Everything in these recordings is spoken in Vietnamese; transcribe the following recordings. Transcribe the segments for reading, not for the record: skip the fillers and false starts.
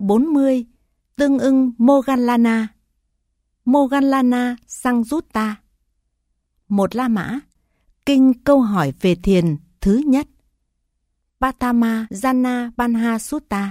40 tương ưng Moggallana. Moggallana Sangyutta. Một La Mã. Kinh câu hỏi về thiền thứ nhất. Patama Jana Banha Sutta.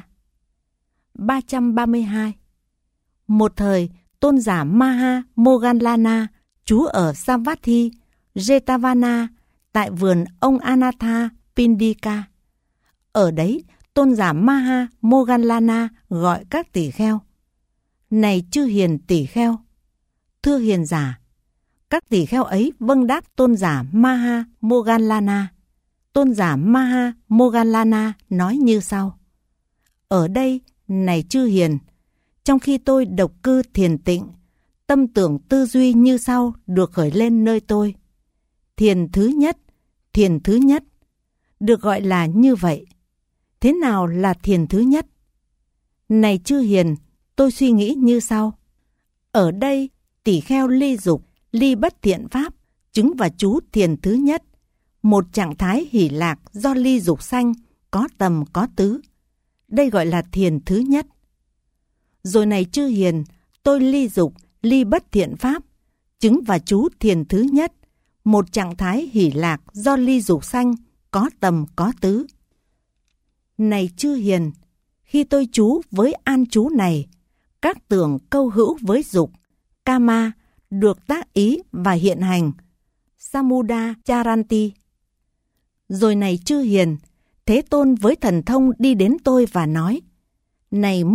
332. Một thời, tôn giả Maha Moggallana trú ở Savatthi, Jetavana, tại vườn ông Anatha Pindika. Ở đấy, tôn giả Maha Moggallana gọi các tỷ kheo: Này chư hiền tỷ kheo! Thưa hiền giả! Các tỷ kheo ấy vâng đáp tôn giả Maha Moggallana. Tôn giả Maha Moggallana nói như sau: Ở đây, này chư hiền, trong khi tôi độc cư thiền tịnh, tâm tưởng tư duy như sau được khởi lên nơi tôi. Thiền thứ nhất, được gọi là như vậy. Thế nào là thiền thứ nhất? Này chư hiền, tôi suy nghĩ như sau. Ở đây, tỷ kheo ly dục, ly bất thiện pháp, chứng và trú thiền thứ nhất, một trạng thái hỷ lạc do ly dục sanh, có tầm có tứ. Đây gọi là thiền thứ nhất. Rồi này chư hiền, tôi ly dục, ly bất thiện pháp, chứng và trú thiền thứ nhất, một trạng thái hỷ lạc do ly dục sanh, có tầm có tứ. Này chư hiền, khi tôi trú với an trú này, các tưởng câu hữu với dục, kama, được tác ý và hiện hành, samuda charanti. Rồi này chư hiền, Thế Tôn với thần thông đi đến tôi và nói: Này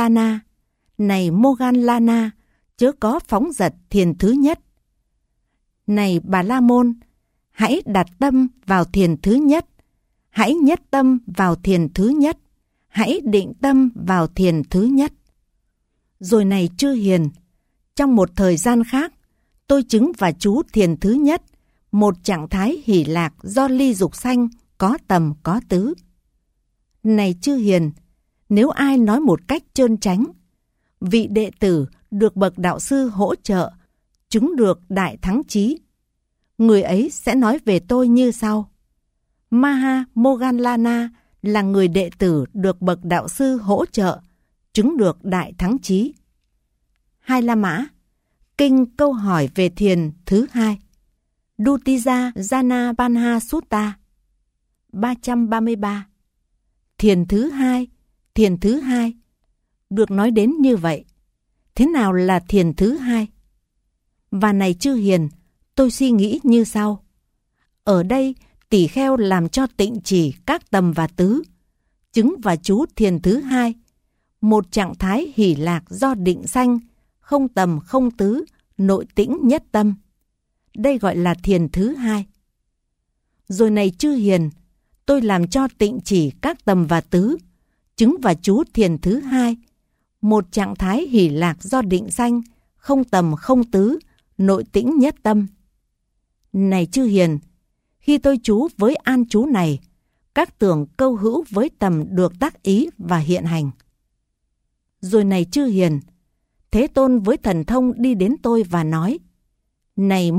Moggallana, chớ có phóng dật thiền thứ nhất. Này Bà La Môn, hãy đặt tâm vào thiền thứ nhất, hãy nhất tâm vào thiền thứ nhất, hãy định tâm vào thiền thứ nhất. Rồi này chư hiền, trong một thời gian khác, tôi chứng và trú thiền thứ nhất, một trạng thái hỷ lạc do ly dục sanh, có tầm có tứ. Này chư hiền, nếu ai nói một cách trơn tránh, vị đệ tử được bậc đạo sư hỗ trợ, chứng được đại thắng chí, người ấy sẽ nói về tôi như sau: Maha Moggallana là người đệ tử được bậc đạo sư hỗ trợ, chứng được đại thắng chí. Hai La Mã. Kinh câu hỏi về thiền thứ hai. Dutija Jana Banha Sutta. 333. Thiền thứ hai, được nói đến như vậy. Thế nào là thiền thứ hai? Và này chư hiền, tôi suy nghĩ như sau. Ở đây, tỷ kheo làm cho tịnh chỉ các tầm và tứ, chứng và trú thiền thứ hai, một trạng thái hỷ lạc do định sanh, không tầm không tứ, nội tĩnh nhất tâm. Đây gọi là thiền thứ hai. Rồi này chư hiền, tôi làm cho tịnh chỉ các tầm và tứ, chứng và trú thiền thứ hai, một trạng thái hỷ lạc do định sanh, không tầm không tứ, nội tĩnh nhất tâm. Này chư hiền, khi tôi trú với an trú này, các tưởng câu hữu với tầm được tác ý và hiện hành. Rồi này chư hiền, Thế Tôn với thần thông đi đến tôi và nói: Này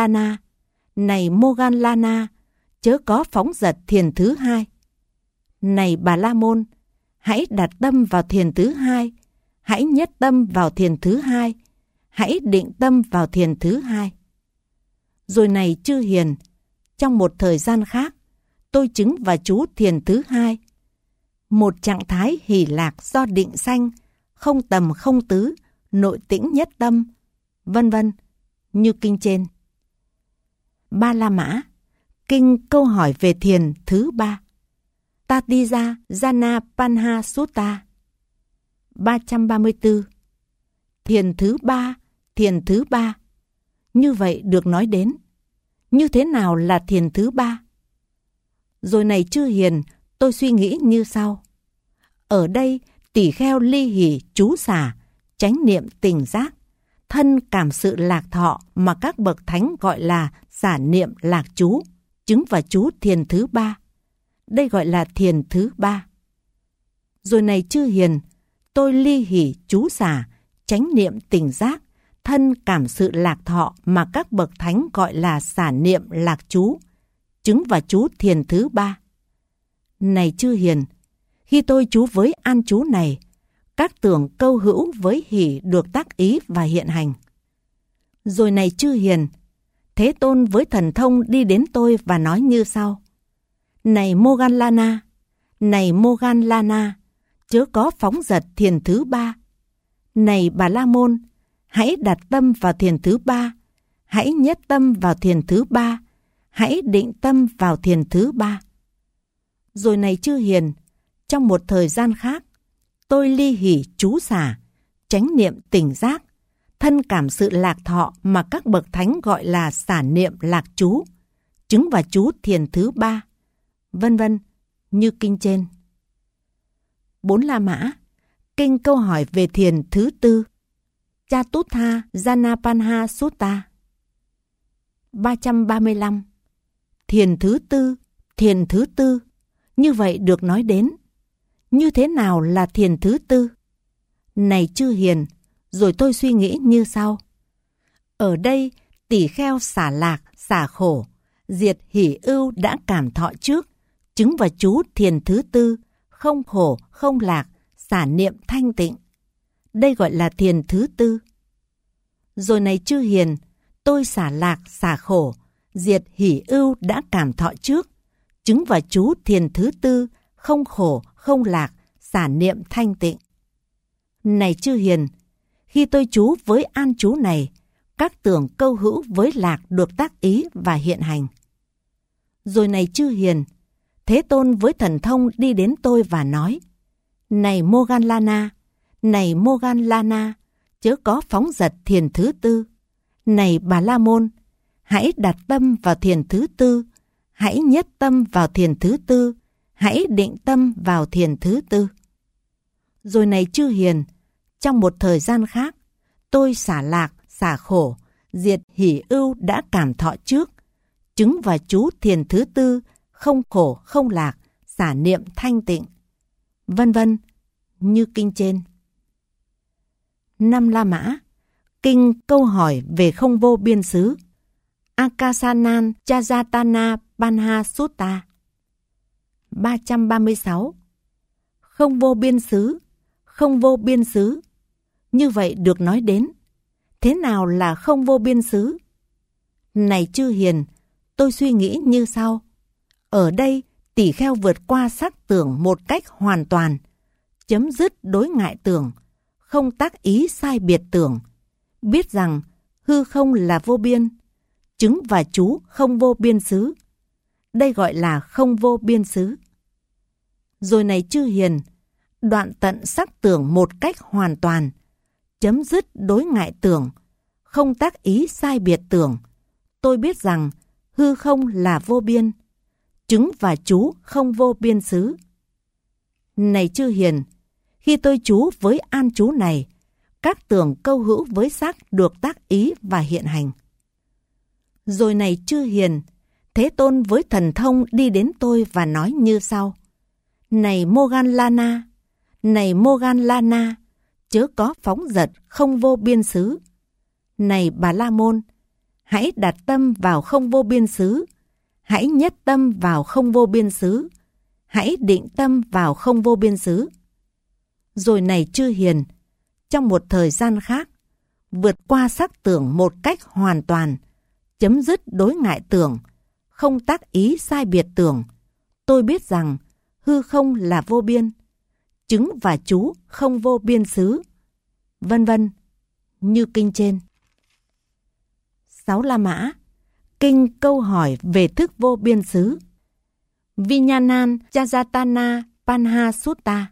Moggallana, chớ có phóng dật thiền thứ hai. Này Bà La Môn, hãy đặt tâm vào thiền thứ hai, hãy nhất tâm vào thiền thứ hai, hãy định tâm vào thiền thứ hai. Rồi này chư hiền, trong một thời gian khác, tôi chứng và trú thiền thứ hai, một trạng thái hỷ lạc do định sanh, không tầm không tứ, nội tĩnh nhất tâm, vân vân, như kinh trên. Ba La Mã. Kinh câu hỏi về thiền thứ ba. Tatija Jana Banha Sutta. 334. Thiền thứ ba, như vậy được nói đến. Như thế nào là thiền thứ ba? Rồi này chư hiền, tôi suy nghĩ như sau. Ở đây, tỷ kheo ly hỷ trú xả, chánh niệm tỉnh giác, thân cảm sự lạc thọ mà các bậc thánh gọi là xả niệm lạc trú, chứng và trú thiền thứ ba. Đây gọi là thiền thứ ba. Rồi này chư hiền, tôi ly hỷ trú xả, chánh niệm tỉnh giác, thân cảm sự lạc thọ mà các bậc thánh gọi là xả niệm lạc trú, chứng và trú thiền thứ ba. Này chư hiền, khi tôi trú với an trú này, các tưởng câu hữu với hỷ được tác ý và hiện hành. Rồi này chư hiền, Thế Tôn với thần thông đi đến tôi và nói như sau: Này Moggallana, này Moggallana, chớ có phóng dật thiền thứ ba. Này Bà La Môn, hãy đặt tâm vào thiền thứ ba, hãy nhất tâm vào thiền thứ ba, hãy định tâm vào thiền thứ ba. Rồi này chư hiền, trong một thời gian khác, tôi ly hỷ trú xả, chánh niệm tỉnh giác, thân cảm sự lạc thọ mà các bậc thánh gọi là xả niệm lạc trú, chứng và trú thiền thứ ba, vân vân, như kinh trên. 4 La Mã, kinh câu hỏi về thiền thứ tư, Chatutha Janapanha Sutta. 335. Thiền thứ tư, như vậy được nói đến. Như thế nào là thiền thứ tư? Này chư hiền, rồi tôi suy nghĩ như sau. Ở đây, tỷ kheo xả lạc, xả khổ, diệt hỷ ưu đã cảm thọ trước, chứng và trú thiền thứ tư, không khổ, không lạc, xả niệm thanh tịnh. Đây gọi là thiền thứ tư. Rồi này chư hiền, tôi xả lạc, xả khổ, diệt hỷ ưu đã cảm thọ trước, chứng và trú thiền thứ tư, không khổ, không lạc, xả niệm thanh tịnh. Này chư hiền, khi tôi trú với an trú này, các tưởng câu hữu với lạc được tác ý và hiện hành. Rồi này chư hiền, Thế Tôn với thần thông đi đến tôi và nói: Này Moggallana, này Moggallana, chớ có phóng dật thiền thứ tư. Này Bà La Môn, hãy đặt tâm vào thiền thứ tư, hãy nhất tâm vào thiền thứ tư, hãy định tâm vào thiền thứ tư. Rồi này chư hiền, trong một thời gian khác, tôi xả lạc, xả khổ, diệt hỷ ưu đã cảm thọ trước, chứng và trú thiền thứ tư, không khổ, không lạc, xả niệm thanh tịnh, vân vân, như kinh trên. 5 La Mã, kinh câu hỏi về không vô biên xứ, Akasanan Chajatana Panha Sutta. 336. Không vô biên xứ, không vô biên xứ, như vậy được nói đến. Thế nào là không vô biên xứ? Này chư hiền, tôi suy nghĩ như sau. Ở đây, tỷ kheo vượt qua sắc tưởng một cách hoàn toàn, chấm dứt đối ngại tưởng, không tác ý sai biệt tưởng, biết rằng hư không là vô biên, chứng và trú không vô biên xứ. Đây gọi là không vô biên xứ. Rồi này chư hiền, đoạn tận sắc tưởng một cách hoàn toàn, chấm dứt đối ngại tưởng, không tác ý sai biệt tưởng, tôi biết rằng hư không là vô biên, chứng và trú không vô biên xứ. Này chư hiền, khi tôi trú với an trú này, các tưởng câu hữu với sắc được tác ý và hiện hành. Rồi này chư hiền, Thế Tôn với thần thông đi đến tôi và nói như sau: Này Moggallana, này Moggallana, chớ có phóng dật không vô biên xứ. Này Bà La Môn, hãy đặt tâm vào không vô biên xứ, hãy nhất tâm vào không vô biên xứ, hãy định tâm vào không vô biên xứ. Rồi này chư hiền, trong một thời gian khác, vượt qua sắc tưởng một cách hoàn toàn, chấm dứt đối ngại tưởng, không tác ý sai biệt tưởng, tôi biết rằng hư không là vô biên, chứng và trú không vô biên xứ, vân vân, như kinh trên. 6 La Mã, kinh câu hỏi về thức vô biên xứ, Vinyanan Chajatana Panha Sutta.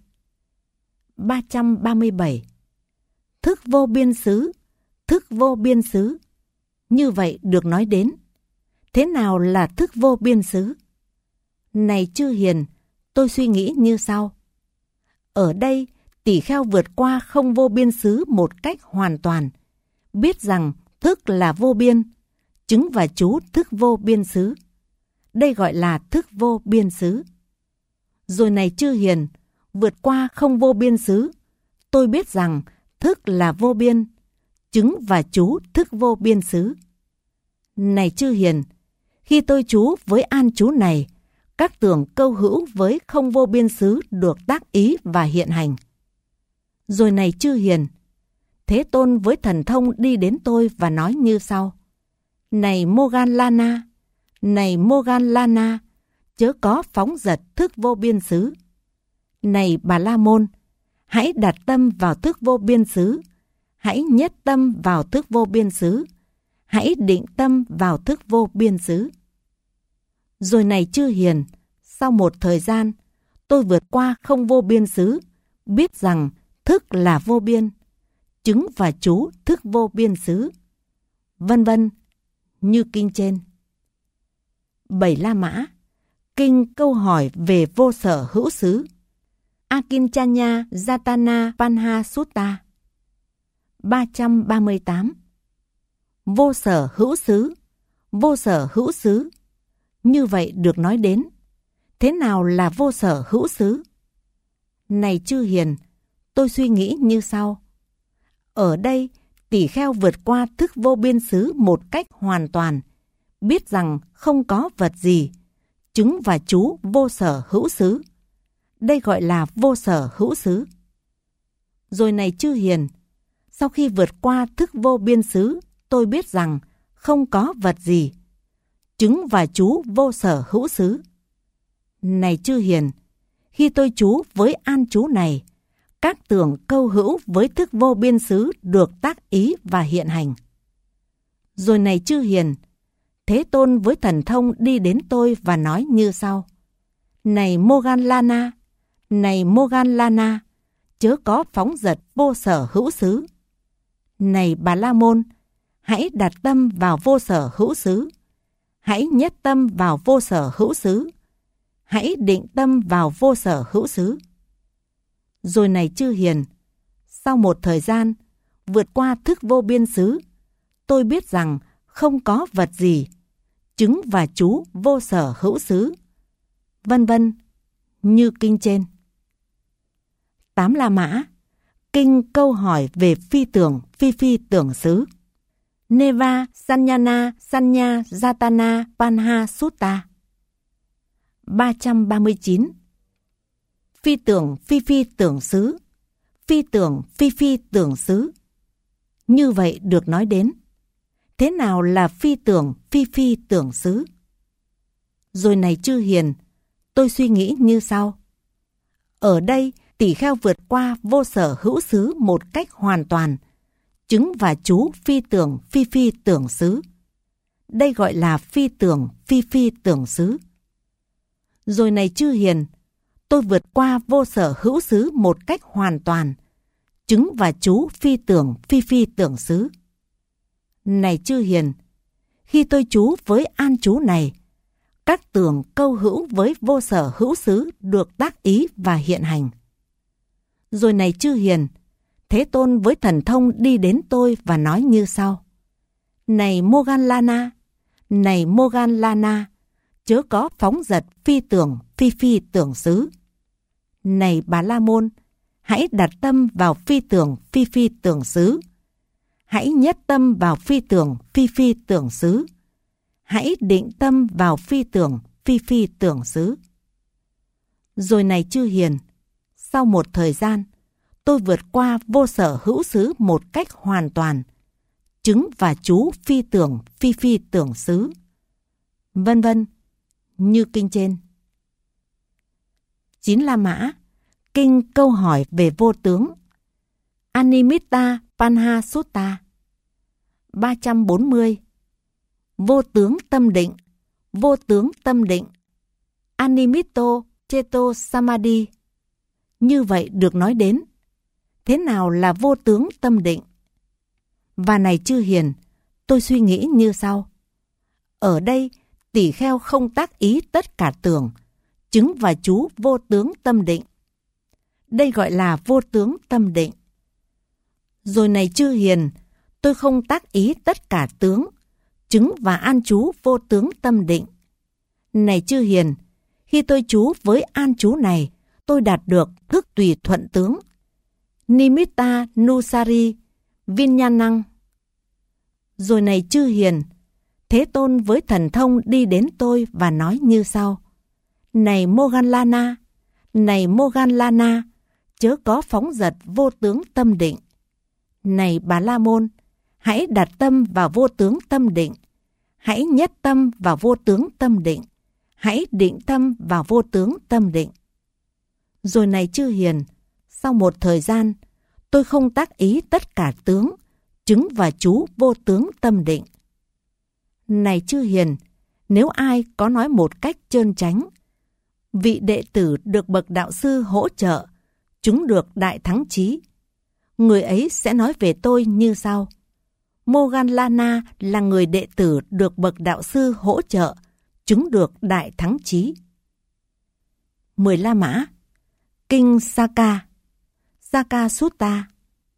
337. Thức vô biên xứ, thức vô biên xứ, như vậy được nói đến. Thế nào là thức vô biên xứ? Này chư hiền, tôi suy nghĩ như sau. Ở đây, tỷ kheo vượt qua không vô biên xứ một cách hoàn toàn, biết rằng thức là vô biên, chứng và trú thức vô biên xứ. Đây gọi là thức vô biên xứ. Rồi này chư hiền, vượt qua không vô biên xứ, tôi biết rằng thức là vô biên, chứng và trú thức vô biên xứ. Này chư hiền, khi tôi trú với an trú này, các tưởng câu hữu với không vô biên xứ được tác ý và hiện hành. Rồi này chư hiền, Thế Tôn với thần thông đi đến tôi và nói như sau: Này Moggallana, này Moggallana, chớ có phóng dật thức vô biên xứ. Này Bà La Môn, hãy đặt tâm vào thức vô biên xứ, hãy nhất tâm vào thức vô biên xứ, hãy định tâm vào thức vô biên xứ. Rồi này chư hiền, sau một thời gian, tôi vượt qua không vô biên xứ, biết rằng thức là vô biên, chứng và trú thức vô biên xứ, vân vân, như kinh trên. 7 La Mã, kinh câu hỏi về vô sở hữu xứ. Akinchanya Jatana Panha Sutta. 338. Vô sở hữu xứ, vô sở hữu xứ. Như vậy được nói đến. Thế nào là vô sở hữu xứ? Này chư hiền, tôi suy nghĩ như sau. Ở đây, tỷ kheo vượt qua thức vô biên xứ một cách hoàn toàn, biết rằng không có vật gì, chứng và trú vô sở hữu xứ. Đây gọi là vô sở hữu xứ. Rồi này chư hiền, sau khi vượt qua thức vô biên xứ, tôi biết rằng không có vật gì, chứng và trú vô sở hữu xứ. Này chư hiền, khi tôi trú với an trú này, các tưởng câu hữu với thức vô biên xứ được tác ý và hiện hành. Rồi này chư hiền, Thế Tôn với thần thông đi đến tôi và nói như sau: Này Moggallana, này Moggallana, chớ có phóng dật vô sở hữu xứ. Này Bà La Môn, hãy đặt tâm vào vô sở hữu xứ, hãy nhất tâm vào vô sở hữu xứ, hãy định tâm vào vô sở hữu xứ. Rồi này chư hiền, sau một thời gian, vượt qua thức vô biên xứ, tôi biết rằng không có vật gì, chứng và trú vô sở hữu xứ, vân vân, như kinh trên. 8 La Mã, kinh câu hỏi về phi tưởng phi tưởng xứ. Neva Sanyana Sanya Jatana Panha Sutta. 339. Phi tưởng phi tưởng xứ, phi tưởng phi tưởng xứ. Như vậy được nói đến. Thế nào là phi tưởng phi tưởng xứ? Rồi này chư hiền, tôi suy nghĩ như sau. Ở đây, tỷ kheo vượt qua vô sở hữu xứ một cách hoàn toàn, chứng và trú phi tưởng phi tưởng xứ. Đây gọi là phi tưởng phi tưởng xứ. Rồi này chư hiền, tôi vượt qua vô sở hữu xứ một cách hoàn toàn, chứng và trú phi tưởng xứ. Này chư hiền, khi tôi trú với an trú này, các tưởng câu hữu với vô sở hữu xứ được tác ý và hiện hành. Rồi này chư hiền, Thế Tôn với thần thông đi đến tôi và nói như sau: Này Moggallana, này Moggallana, chớ có phóng dật phi tưởng xứ. Này Bà La Môn, hãy đặt tâm vào phi tưởng xứ, hãy nhất tâm vào phi tưởng xứ, hãy định tâm vào phi tưởng xứ. Rồi này chư hiền, sau một thời gian, tôi vượt qua vô sở hữu xứ một cách hoàn toàn, chứng và trú phi tưởng xứ, vân vân, như kinh trên. 9 La Mã, kinh câu hỏi về vô tướng. Animitta Panha Sutta. 340. Vô tướng tâm định, vô tướng tâm định. Animitto Cheto Samadhi. Như vậy được nói đến. Thế nào là vô tướng tâm định? Và này chư hiền, tôi suy nghĩ như sau. Ở đây, tỷ kheo không tác ý tất cả tưởng, chứng và trú vô tướng tâm định. Đây gọi là vô tướng tâm định. Rồi này chư hiền, tôi không tác ý tất cả tướng, chứng và an trú vô tướng tâm định. Này chư hiền, khi tôi trú với an trú này, tôi đạt được thức tùy thuận tướng. Nimitta Nusari Vinyanang. Rồi này chư hiền, Thế Tôn với thần thông đi đến tôi và nói như sau: Này Moggallana, này Moggallana, chớ có phóng dật vô tướng tâm định. Này Bà La Môn, hãy đặt tâm vào vô tướng tâm định. Hãy nhất tâm vào vô tướng tâm định. Hãy định tâm vào vô tướng tâm định. Rồi này chư hiền, sau một thời gian, tôi không tác ý tất cả tướng, chứng và chú vô tướng tâm định. Này chư hiền, nếu ai có nói một cách trơn chánh, vị đệ tử được bậc đạo sư hỗ trợ, chúng được đại thắng chí. Người ấy sẽ nói về tôi như sau: Moggallana là người đệ tử được bậc đạo sư hỗ trợ, chứng được đại thắng chí. 10 La Mã. Kinh Saka, Saka Sutta.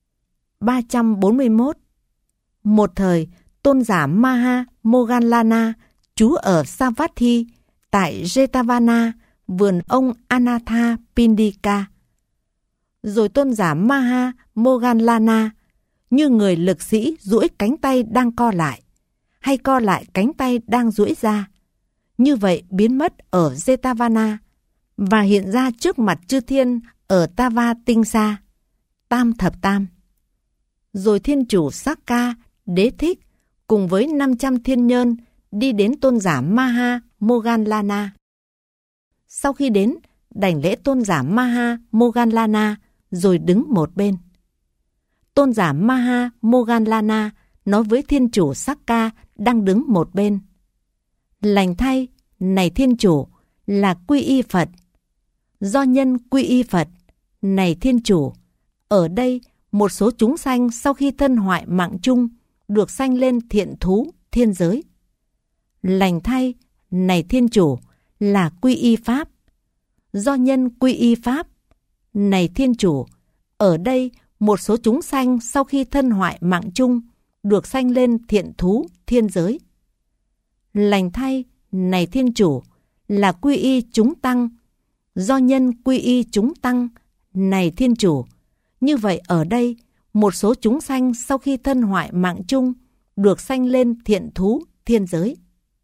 341. Một thời, tôn giả Maha Moggallana trú ở Savatthi tại Jetavana, vườn ông Anatha Pindika. Rồi tôn giả Maha Moggallana như người lực sĩ duỗi cánh tay đang co lại, hay co lại cánh tay đang duỗi ra, như vậy biến mất ở Jetavana và hiện ra trước mặt chư thiên ở Tava Tinh Sa, Tam Thập Tam. Rồi thiên chủ Sakka Đế Thích cùng với 500 thiên nhân đi đến tôn giả Maha Moggallana. Sau khi đến, đảnh lễ tôn giả Maha Moggallana rồi đứng một bên. Tôn giả Maha Moggallana nói với thiên chủ Sakka đang đứng một bên: Lành thay, này thiên chủ, là quy y Phật. Do nhân quy y Phật, này thiên chủ, ở đây một số chúng sanh sau khi thân hoại mạng chung được sanh lên thiện thú thiên giới. Lành thay, này thiên chủ, là quy y Pháp. Do nhân quy y Pháp, này thiên chủ, ở đây một số chúng sanh sau khi thân hoại mạng chung được sanh lên thiện thú thiên giới. Lành thay, này thiên chủ, là quy y chúng tăng. Do nhân quy y chúng tăng, này thiên chủ, như vậy ở đây một số chúng sanh sau khi thân hoại mạng chung được sanh lên thiện thú thiên giới.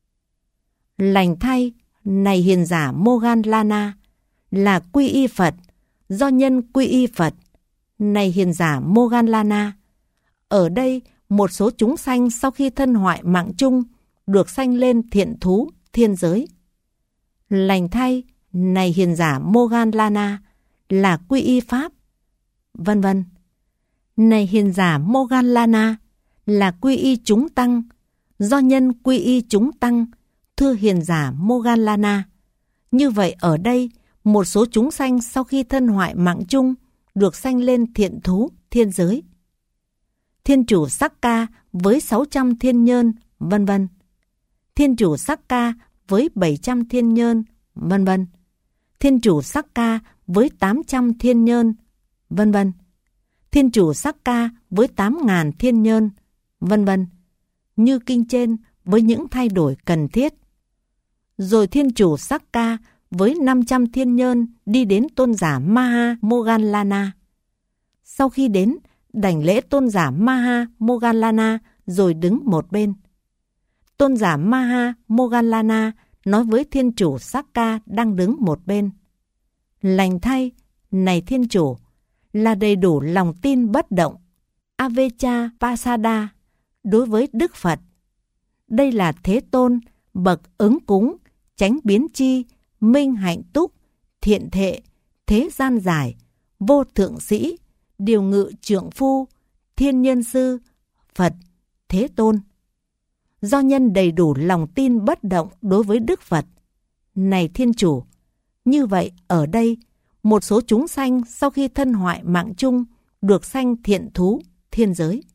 Lành thay, này hiền giả Moggallana, là quy y Phật. Do nhân quy y Phật, này hiền giả Moggallana, ở đây một số chúng sanh sau khi thân hoại mạng chung được sanh lên thiện thú thiên giới. Lành thay, này hiền giả Moggallana, là quy y Pháp, vân vân. Này hiền giả Moggallana, là quy y chúng tăng. Do nhân quy y chúng tăng, thưa hiền giả Moggallana, như vậy ở đây một số chúng sanh sau khi thân hoại mạng chung được sanh lên thiện thú thiên giới. Thiên chủ Sakka với 600 thiên nhân, vân vân. Thiên chủ Sakka với 700 thiên nhân, vân vân. Thiên chủ Sakka với 800 thiên nhân, vân vân. Thiên chủ Sakka với 8.000 thiên nhân, vân vân. Như kinh trên với những thay đổi cần thiết. Rồi thiên chủ Sakka với 500 thiên nhân đi đến tôn giả Maha Moggallana. Sau khi đến, đảnh lễ tôn giả Maha Moggallana rồi đứng một bên. Tôn giả Maha Moggallana nói với thiên chủ Sakka đang đứng một bên: Lành thay, này thiên chủ, là đầy đủ lòng tin bất động, Avecha Pasada, đối với Đức Phật. Đây là Thế Tôn, bậc ứng cúng, chánh biến chi, minh hạnh túc, thiện thệ, thế gian giải, vô thượng sĩ, điều ngự trượng phu, thiên nhân sư, Phật, Thế Tôn. Do nhân đầy đủ lòng tin bất động đối với Đức Phật, này thiên chủ, như vậy ở đây một số chúng sanh sau khi thân hoại mạng chung được sanh thiện thú thiên giới.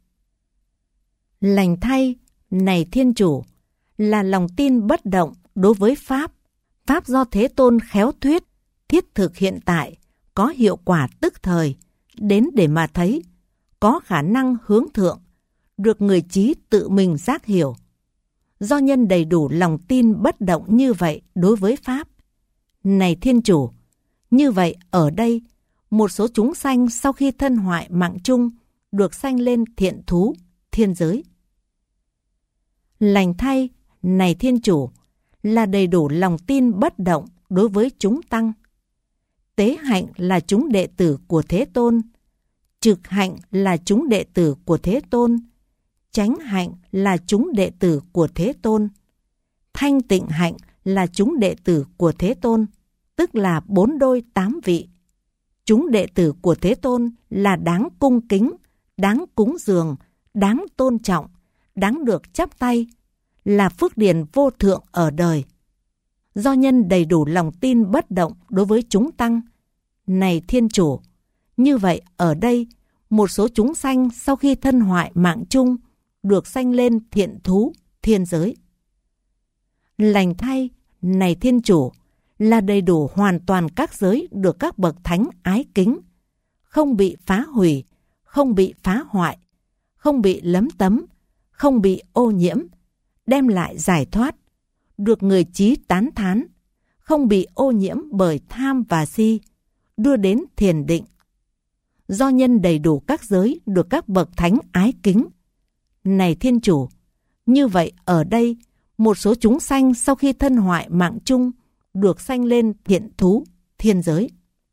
Lành thay, này thiên chủ, là lòng tin bất động đối với Pháp. Pháp do Thế Tôn khéo thuyết, thiết thực hiện tại, có hiệu quả tức thời, đến để mà thấy, có khả năng hướng thượng, được người trí tự mình giác hiểu. Do nhân đầy đủ lòng tin bất động như vậy đối với Pháp, này thiên chủ, như vậy ở đây một số chúng sanh sau khi thân hoại mạng chung được sanh lên thiện thú thiên giới. Lành thay, này thiên chủ, là đầy đủ lòng tin bất động đối với chúng tăng. tế hạnh là chúng đệ tử của Thế Tôn, trực hạnh là chúng đệ tử của Thế Tôn, chánh hạnh là chúng đệ tử của Thế Tôn, thanh tịnh hạnh là chúng đệ tử của Thế Tôn, tức là 4 đôi 8 vị. Chúng đệ tử của Thế Tôn là đáng cung kính, đáng cúng dường, đáng tôn trọng, đáng được chắp tay, là phước điền vô thượng ở đời. Do nhân đầy đủ lòng tin bất động đối với chúng tăng, này Thiên Chủ, như vậy ở đây, một số chúng sanh sau khi thân hoại mạng chung, được sanh lên thiện thú, thiên giới. Lành thay, này Thiên Chủ, là đầy đủ hoàn toàn các giới được các bậc thánh ái kính, không bị phá hủy, không bị phá hoại, không bị lấm tấm, không bị ô nhiễm, đem lại giải thoát, được người trí tán thán, không bị ô nhiễm bởi tham và si, đưa đến thiền định. Do nhân đầy đủ các giới được các bậc thánh ái kính. Này Thiên Chủ, như vậy ở đây, một số chúng sanh sau khi thân hoại mạng chung, được sanh lên thiện thú, thiên giới.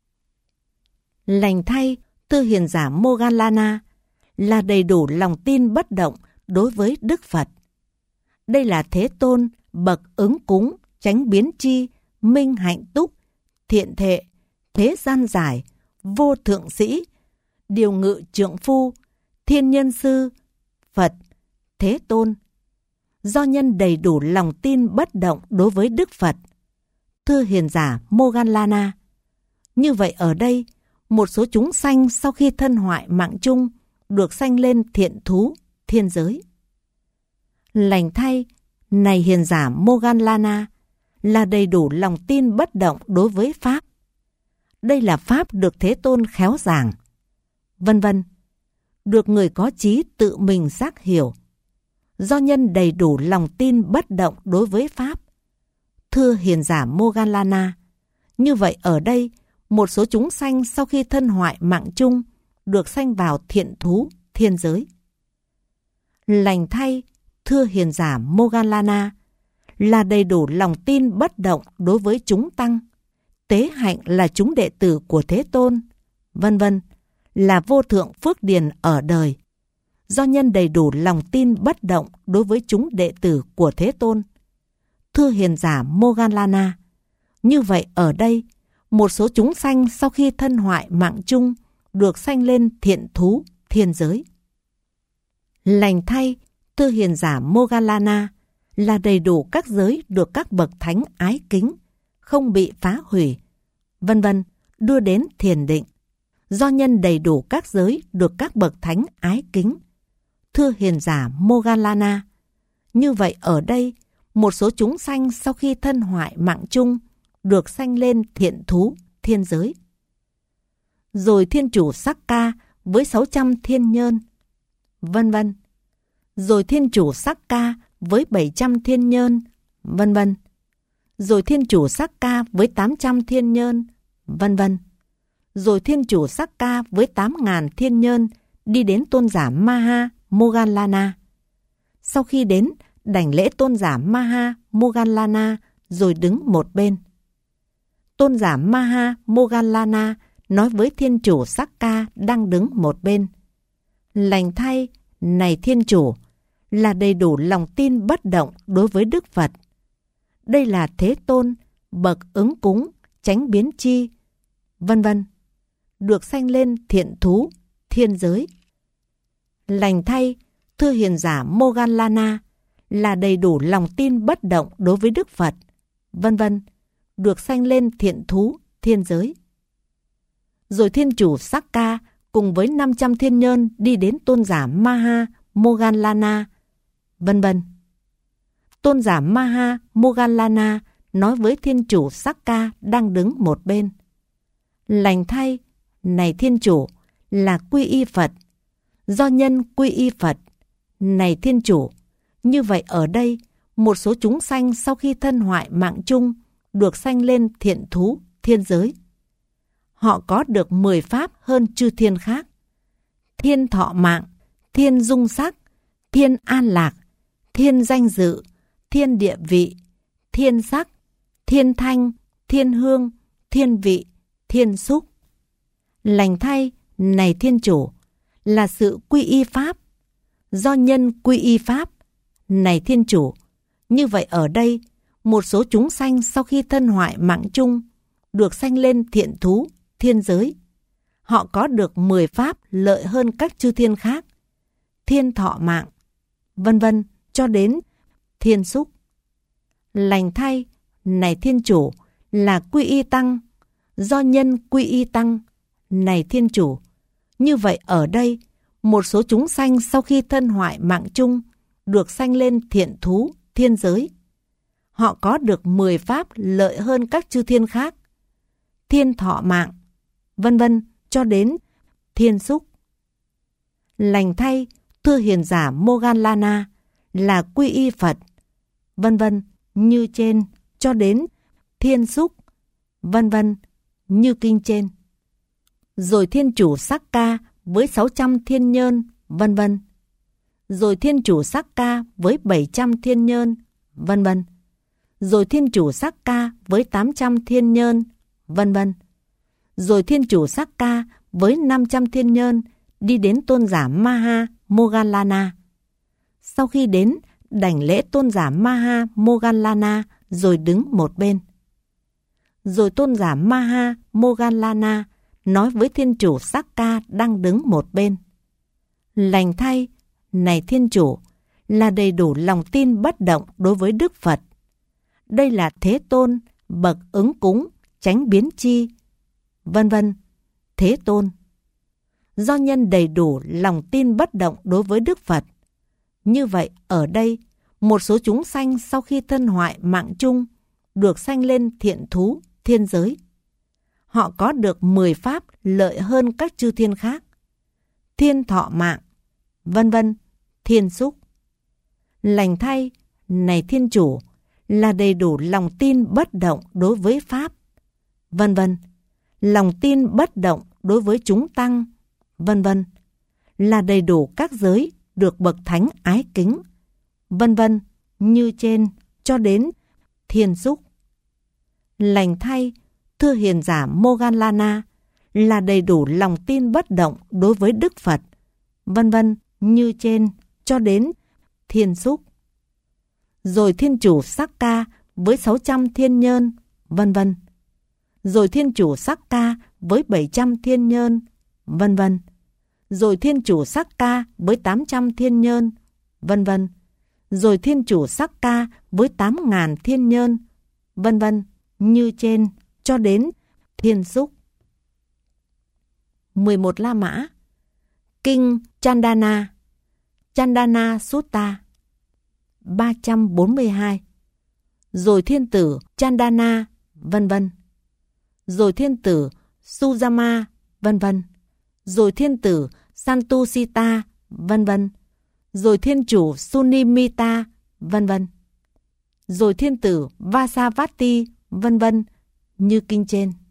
Lành thay, thưa hiền giả Moggallana, là đầy đủ lòng tin bất động đối với Đức Phật. Đây là Thế Tôn, bậc ứng cúng, chánh biến chi, minh hạnh túc, thiện thệ, thế gian giải, vô thượng sĩ, điều ngự trượng phu, thiên nhân sư, Phật, Thế Tôn. Do nhân đầy đủ lòng tin bất động đối với Đức Phật. Thưa hiền giả Moggallana, như vậy ở đây, một số chúng sanh sau khi thân hoại mạng chung, được sanh lên thiện thú, thiên giới. Lành thay, này hiền giả Moggallana, là đầy đủ lòng tin bất động đối với Pháp. Đây là Pháp được Thế Tôn khéo giảng, vân vân, được người có trí tự mình giác hiểu. Do nhân đầy đủ lòng tin bất động đối với Pháp. Thưa hiền giả Moggallana, như vậy ở đây, một số chúng sanh sau khi thân hoại mạng chung, được sanh vào thiện thú, thiên giới. Lành thay, thưa hiền giả Moggallana, là đầy đủ lòng tin bất động đối với chúng tăng, tế hạnh là chúng đệ tử của Thế Tôn, vân vân, là vô thượng phước điền ở đời. Do nhân đầy đủ lòng tin bất động đối với chúng đệ tử của Thế Tôn. Thưa hiền giả Moggallana, như vậy ở đây, một số chúng sanh sau khi thân hoại mạng chung, được sanh lên thiện thú, thiên giới. Lành thay, thưa hiền giả Moggallana, là đầy đủ các giới được các bậc thánh ái kính, không bị phá hủy, vân vân, đưa đến thiền định. Do nhân đầy đủ các giới được các bậc thánh ái kính. Thưa hiền giả Moggallana, như vậy ở đây, một số chúng sanh sau khi thân hoại mạng chung, được sanh lên thiện thú, thiên giới. Rồi Thiên Chủ Sakka với 600 thiên nhơn, vân vân. Rồi Thiên Chủ Sakka với 700 thiên nhơn, vân vân. Rồi Thiên Chủ Sakka với 800 thiên nhơn, vân vân. Rồi Thiên Chủ Sakka với 8.000 thiên nhơn đi đến tôn giả Maha Moggallana. Sau khi đến, đảnh lễ tôn giả Maha Moggallana rồi đứng một bên. Tôn giả Maha Moggallana nói với Thiên Chủ Sakka đang đứng một bên. Lành thay, này Thiên Chủ, là đầy đủ lòng tin bất động đối với Đức Phật. Đây là Thế Tôn, bậc ứng cúng, chánh biến chi, vân vân, được sanh lên thiện thú, thiên giới. Lành thay, thưa hiền giả Moggallana, là đầy đủ lòng tin bất động đối với Đức Phật, vân vân, được sanh lên thiện thú, thiên giới. Rồi Thiên Chủ Sakka cùng với 500 thiên nhơn đi đến tôn giả Maha Moggallana, vân vân. Tôn giả Maha Moggallana nói với Thiên Chủ Sakka đang đứng một bên. Lành thay, này Thiên Chủ, là quy y Phật. Do nhân quy y Phật, này Thiên Chủ, như vậy ở đây, một số chúng sanh sau khi thân hoại mạng chung, được sanh lên thiện thú, thiên giới. Họ có được 10 pháp hơn chư thiên khác. Thiên thọ mạng, thiên dung sắc, thiên an lạc, thiên danh dự, thiên địa vị, thiên sắc, thiên thanh, thiên hương, thiên vị, thiên xúc. Lành thay, này Thiên Chủ, là sự quy y Pháp, do nhân quy y Pháp, này Thiên Chủ. Như vậy ở đây, một số chúng sanh sau khi thân hoại mạng chung, được sanh lên thiện thú, thiên giới. Họ có được 10 Pháp lợi hơn các chư thiên khác, thiên thọ mạng, vân vân, cho đến thiên xúc. Lành thay, này Thiên Chủ, là quy y Tăng, do nhân quy y Tăng, này Thiên Chủ. Như vậy ở đây, một số chúng sanh sau khi thân hoại mạng chung, được sanh lên thiện thú, thiên giới. Họ có được 10 Pháp lợi hơn các chư thiên khác, thiên thọ mạng, vân vân, cho đến thiên xúc. Lành thay, thưa hiền giả Moggallana, là quy y Phật, vân vân, như trên, cho đến thiên xúc, vân vân, như kinh trên. Rồi Thiên Chủ Sakka với 600 thiên nhơn, vân vân. Rồi Thiên Chủ Sakka với 700 thiên nhơn, vân vân. Rồi Thiên Chủ Sakka với 800 thiên nhơn, vân vân. Rồi Thiên Chủ Sakka với 500 thiên nhơn đi đến tôn giả Maha Moggallana. Sau khi đến, đảnh lễ tôn giả Maha Moggallana rồi đứng một bên. Rồi tôn giả Maha Moggallana nói với Thiên Chủ Sakka đang đứng một bên. Lành thay, này Thiên Chủ, là đầy đủ lòng tin bất động đối với Đức Phật. Đây là Thế Tôn, bậc ứng cúng, chánh biến chi, vân vân, Thế Tôn. Do nhân đầy đủ lòng tin bất động đối với Đức Phật. Như vậy ở đây, một số chúng sanh sau khi thân hoại mạng chung, được sanh lên thiện thú, thiên giới. Họ có được 10 Pháp lợi hơn các chư thiên khác, thiên thọ mạng, vân vân, thiên xúc. Lành thay, này Thiên Chủ, là đầy đủ lòng tin bất động đối với Pháp, vân vân, lòng tin bất động đối với chúng tăng, vân vân, là đầy đủ các giới được bậc thánh ái kính, vân vân, như trên, cho đến thiên xúc. Lành thay, thưa hiền giả Moggallana, là đầy đủ lòng tin bất động đối với Đức Phật, vân vân, như trên, cho đến thiên xúc. Rồi Thiên Chủ Sakka với 600 thiên nhơn, vân vân. Rồi Thiên Chủ Sakka với 700 thiên nhơn, vân vân. Rồi Thiên Chủ Sakka với 800 thiên nhơn, vân vân. Rồi Thiên Chủ Sakka với 8.000 thiên nhơn, vân vân, như trên, cho đến thiên xúc. 11 La Mã. Kinh Chandana, Chandana Sutta 342. Rồi Thiên Tử Chandana, vân vân. Rồi Thiên Tử Sujama, vân vân. Rồi Thiên Tử Santusita, vân vân. Rồi Thiên Chủ Sunimita, vân vân. Rồi Thiên Tử Vasavati, vân vân, như kinh trên.